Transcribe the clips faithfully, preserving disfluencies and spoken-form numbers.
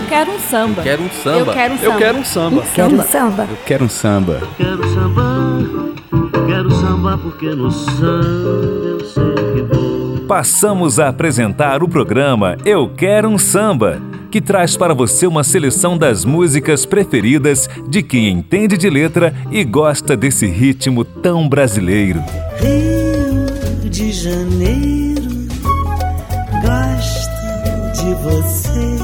quero um samba. Eu quero um samba. Eu quero um samba. Eu quero um samba. Eu quero um samba. Eu quero um samba. Eu quero samba, quero samba porque no samba eu sei que vou. Passamos a apresentar o programa Eu Quero um Samba, que traz para você uma seleção das músicas preferidas de quem entende de letra e gosta desse ritmo tão brasileiro. Rio de Janeiro, gosto de você,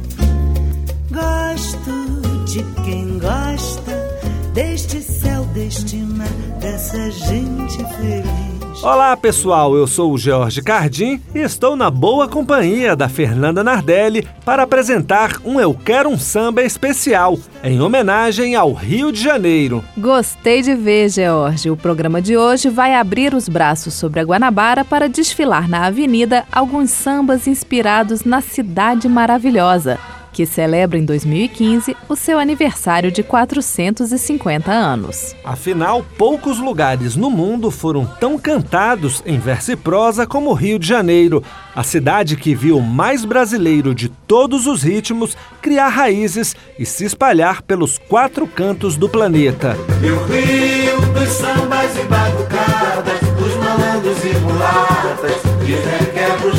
gosto de quem gosta deste céu, deste mar, dessa gente feliz. Olá pessoal, eu sou o George Cardim e estou na boa companhia da Fernanda Nardelli para apresentar um Eu Quero um Samba especial, em homenagem ao Rio de Janeiro. Gostei de ver, George. O programa de hoje vai abrir os braços sobre a Guanabara para desfilar na avenida alguns sambas inspirados na cidade maravilhosa, que celebra em dois mil e quinze o seu aniversário de quatrocentos e cinquenta anos. Afinal, poucos lugares no mundo foram tão cantados em verso e prosa como o Rio de Janeiro, a cidade que viu o mais brasileiro de todos os ritmos criar raízes e se espalhar pelos quatro cantos do planeta. E o Rio dos sambas e batucadas, dos malandros e mulatas, de requebros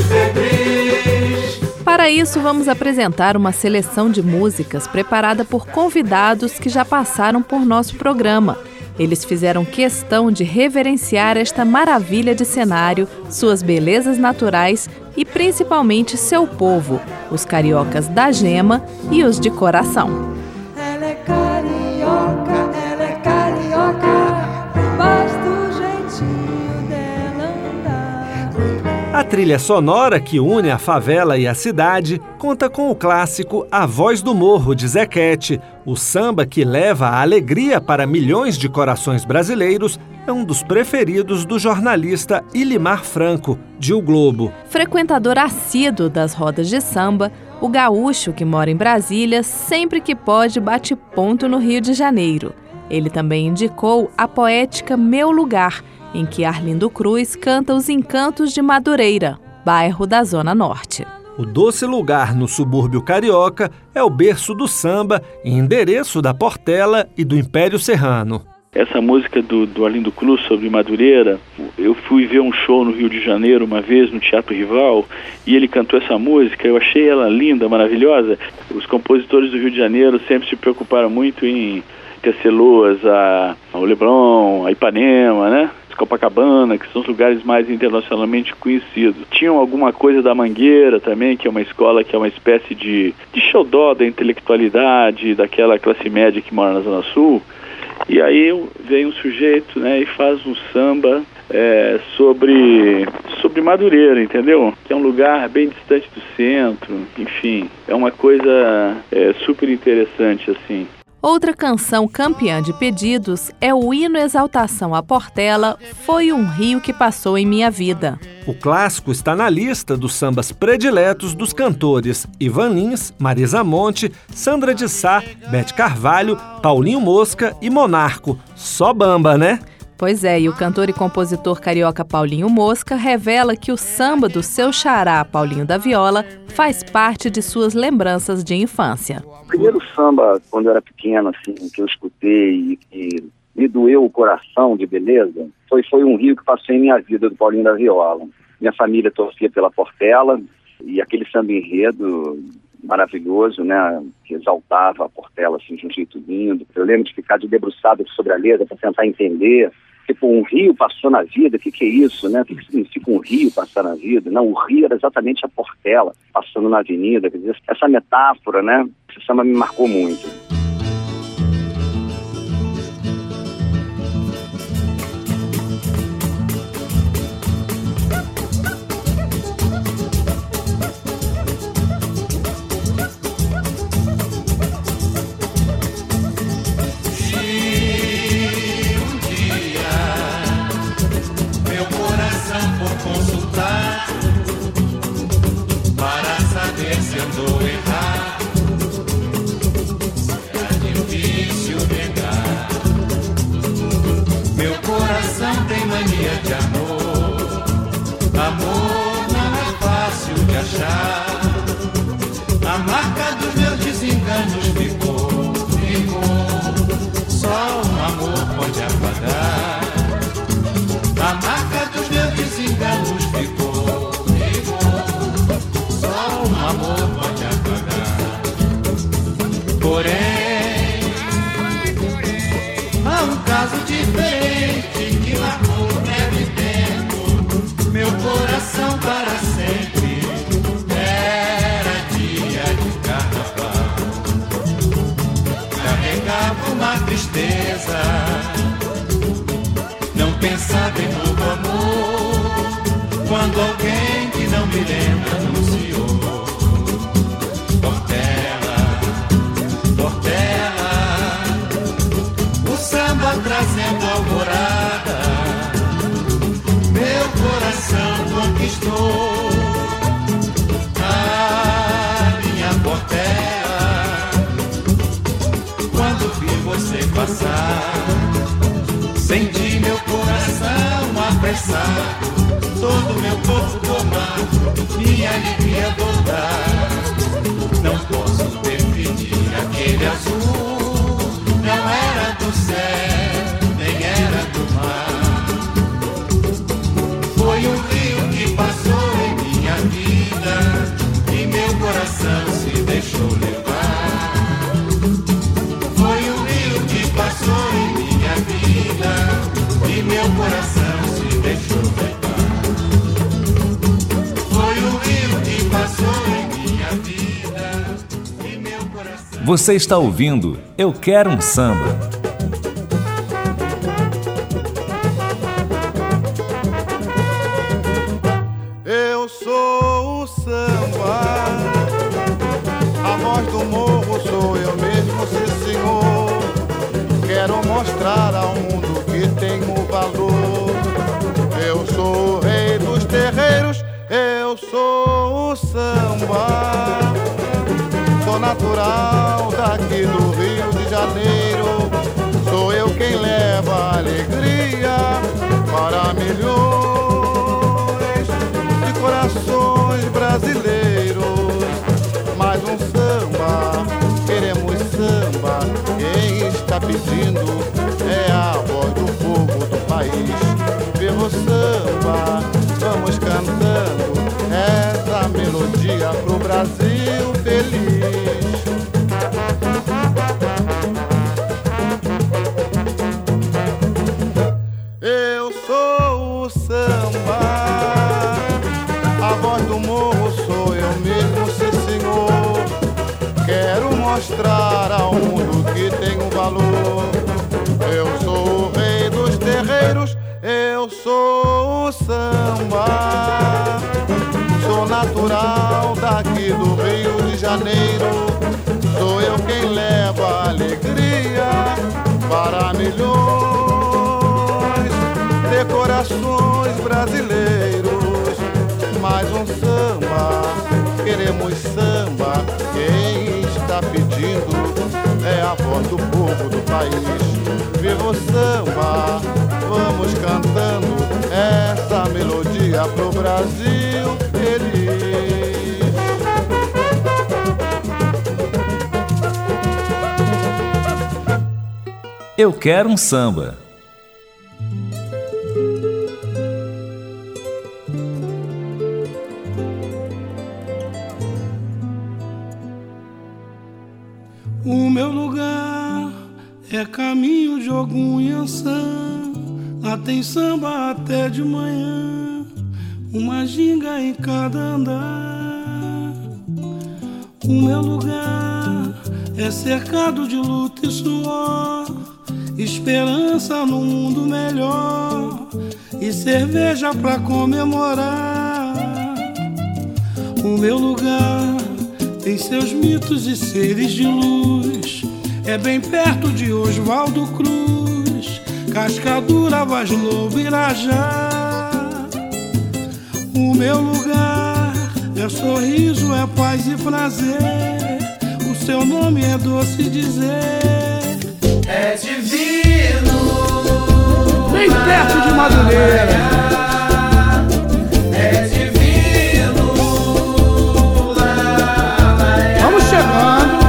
febris. Para isso, vamos apresentar uma seleção de músicas preparada por convidados que já passaram por nosso programa. Eles fizeram questão de reverenciar esta maravilha de cenário, suas belezas naturais e principalmente seu povo, os cariocas da gema e os de coração. Ela é carioca, ela é carioca, basta o jeitinho dela andar. A trilha sonora que une a favela e a cidade conta com o clássico A Voz do Morro, de Zequete. O samba que leva a alegria para milhões de corações brasileiros é um dos preferidos do jornalista Ilimar Franco, de O Globo. Frequentador assíduo das rodas de samba, o gaúcho que mora em Brasília sempre que pode bate ponto no Rio de Janeiro. Ele também indicou a poética Meu Lugar, em que Arlindo Cruz canta os encantos de Madureira, bairro da Zona Norte. O doce lugar no subúrbio carioca é o berço do samba e endereço da Portela e do Império Serrano. Essa música do, do Arlindo Cruz sobre Madureira, eu fui ver um show no Rio de Janeiro uma vez no Teatro Rival e ele cantou essa música, eu achei ela linda, maravilhosa. Os compositores do Rio de Janeiro sempre se preocuparam muito em tecer loas a, ao Leblon, a Ipanema, né? Copacabana, que são os lugares mais internacionalmente conhecidos. Tinham alguma coisa da Mangueira também, que é uma escola que é uma espécie de, de xodó da intelectualidade, daquela classe média que mora na Zona Sul. E aí vem um sujeito, né, e faz um samba é, sobre, sobre Madureira, entendeu? Que é um lugar bem distante do centro, enfim, é uma coisa é, super interessante, assim. Outra canção campeã de pedidos é o hino Exaltação à Portela, Foi um Rio que Passou em Minha Vida. O clássico está na lista dos sambas prediletos dos cantores Ivan Lins, Marisa Monte, Sandra de Sá, Bete Carvalho, Paulinho Mosca e Monarco. Só bamba, né? Pois é, e o cantor e compositor carioca Paulinho Mosca revela que o samba do seu xará Paulinho da Viola faz parte de suas lembranças de infância. O primeiro samba, quando eu era pequeno, assim, que eu escutei e que me doeu o coração de beleza, foi, foi Um Rio que Passou em Minha Vida, do Paulinho da Viola. Minha família torcia pela Portela e aquele samba enredo maravilhoso, né, que exaltava a Portela assim, de um jeito lindo. Eu lembro de ficar de debruçado sobre a letra para tentar entender. Tipo, um rio passou na vida, o que, que é isso, né? O que, que significa um rio passar na vida? Não, o rio era exatamente a Portela passando na avenida. Quer dizer, essa metáfora, né? Esse samba me marcou muito. A marca do meu desespero tristeza, não pensar em novo amor, quando alguém que não me lembra anunciou. Portela, Portela, o samba trazendo alvorada, meu coração conquistou. Ah, minha Portela, quando vi você passar, senti meu coração apressado, todo meu corpo tomado, minha alegria voltar. Não posso definir aquele azul, não era do céu, nem era do mar. Foi um rio que passou em minha vida e meu coração se deixou levar. Foi um rio que passou em minha vida e meu coração se deixou levar. Foi um rio que passou em minha vida e meu coração. Você está ouvindo Eu Quero um Samba. Eu sou o samba, a voz do morro sou eu mesmo, sim senhor. Quero mostrar ao mundo que tenho valor. Eu sou o rei dos terreiros, eu sou o samba. Sou natural daqui do Rio de Janeiro. Sou eu quem leva alegria para milhões de corações brasileiros. Mais um samba, queremos samba. Quem está pedindo é a voz do povo do país. Viva o samba, vamos cantando essa melodia pro Brasil feliz. Eu sou o samba, a voz do morro sou eu mesmo, sim senhor. Quero mostrar ao mundo que tenho valor. Eu sou o rei dos terreiros, eu sou o samba. Sou natural daqui do Rio de Janeiro. Sou eu quem leva alegria para milhões de corações brasileiros. Mais um samba, queremos samba. Quem está pedindo é a voz do povo do país. Viva o samba, vamos cantando essa melodia pro Brasil feliz. Eu Quero um Samba. O meu lugar é caminho de Ogum e Ançã. Lá tem samba até de manhã, uma ginga em cada andar. O meu lugar é cercado de luta e suor, esperança num mundo melhor e cerveja pra comemorar. O meu lugar tem seus mitos e seres de luz, é bem perto de Oswaldo Cruz, Cascadura, Vaz Lobo, Irajá. O meu lugar é sorriso, é paz e prazer, o seu nome é doce dizer. É divino, bem perto de Madureira. é divino, lá, lá, Vamos chegando.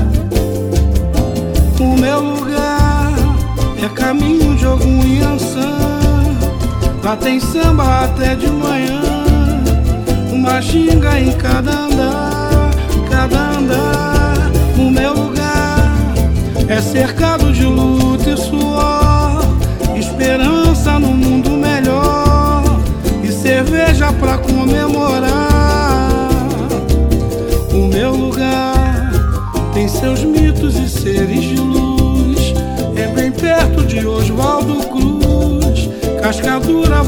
O meu lugar é caminho de Ogum e Ançã. Lá tem samba até de manhã, uma ginga em cada andar, cada andar. O meu lugar é cercado de luta e suor, esperança no mundo melhor e cerveja pra comemorar. O meu lugar tem seus mitos e seres de luz, é bem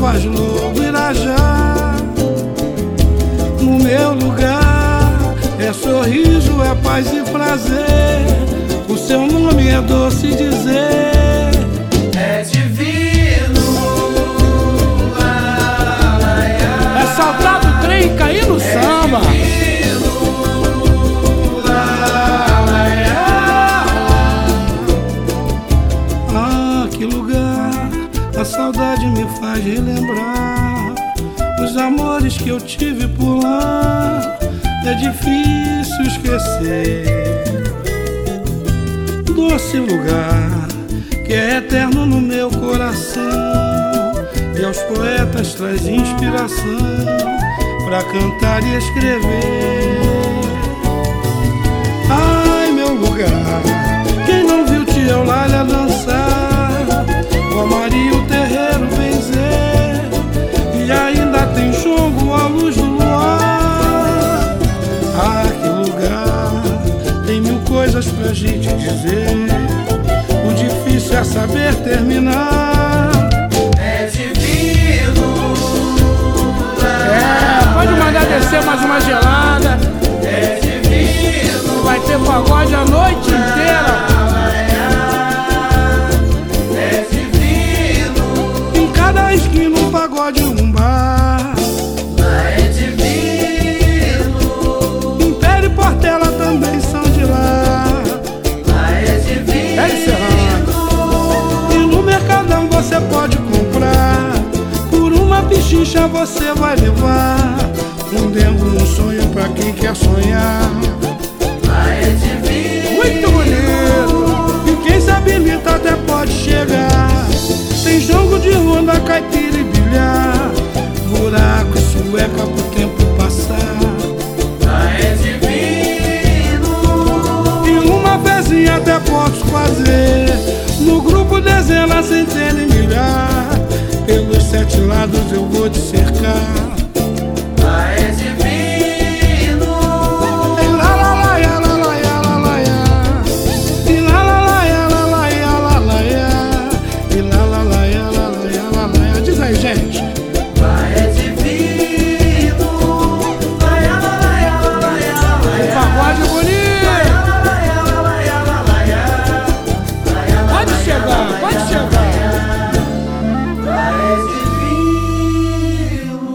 Voz Lobo, Irajá. No meu lugar é sorriso, é paz e prazer. O seu nome é doce dizer. É divino. É saltar do trem e cair no samba. Ah, que lugar a saudade me faz relembrar os amores que eu tive por lá. É difícil esquecer. Doce lugar que é eterno no meu coração, e aos poetas traz inspiração pra cantar e escrever. Ai, meu lugar, quem não viu Tia Eulália dançar, com a Maria o terreiro benzer, e ainda tem jongo à luz do luar. Ah, que lugar, tem mil coisas pra gente dizer. O difícil é saber terminar. É divino. É, pode mandar descer mais uma gelada. É divino. Vai ter pagode a noite inteira. É divino. Em cada esquina um pagode e um bar. Lá é divino. Império e Portela também são de lá. Lá é divino. É encerrando. E no Mercadão você pode comprar. Por uma pichincha você vai levar um dengo, um sonho pra quem quer sonhar. Lá é divino. Muito bonito. E quem se habilita até pode chegar. Tem jogo de ronda, caipira e bilhar, buraco e sueca pro tempo passar. Lá é divino. E uma fezinha até posso fazer. No grupo dezena, centena e milhar. Pelos sete lados eu vou te cercar. Lá é divino. E lá lá lá ya, lá lá ya, lá lá ya. E lá lá lá ya, lá lá ya, lá lá ya. E lá lá lá ya, lá lá ya, lá lá ya. Diz aí, gente. Lá é divino. Lá ya, lá lá ya, lá lá ya, lá lá ya. Pagode bonito. Lá ya, lá lá ya, lá lá ya. Lá ya, lá Pode lá ya, chegar, lá pode ya, chegar. lá é divino.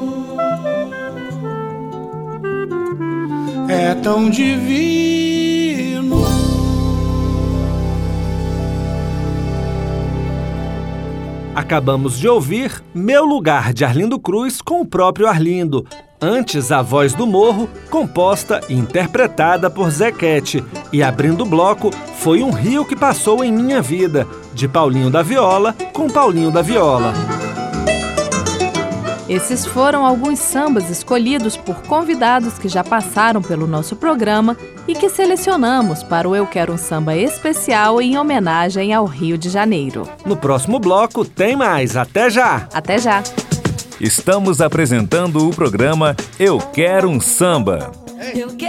É tão divino. Acabamos de ouvir Meu Lugar, de Arlindo Cruz, com o próprio Arlindo. Antes, A Voz do Morro, composta e interpretada por Zequete. E abrindo o bloco, Foi um Rio que Passou em Minha Vida, de Paulinho da Viola, com Paulinho da Viola. Esses foram alguns sambas escolhidos por convidados que já passaram pelo nosso programa e que selecionamos para o Eu Quero um Samba especial em homenagem ao Rio de Janeiro. No próximo bloco tem mais. Até já! Até já! Estamos apresentando o programa Eu Quero um Samba. Eu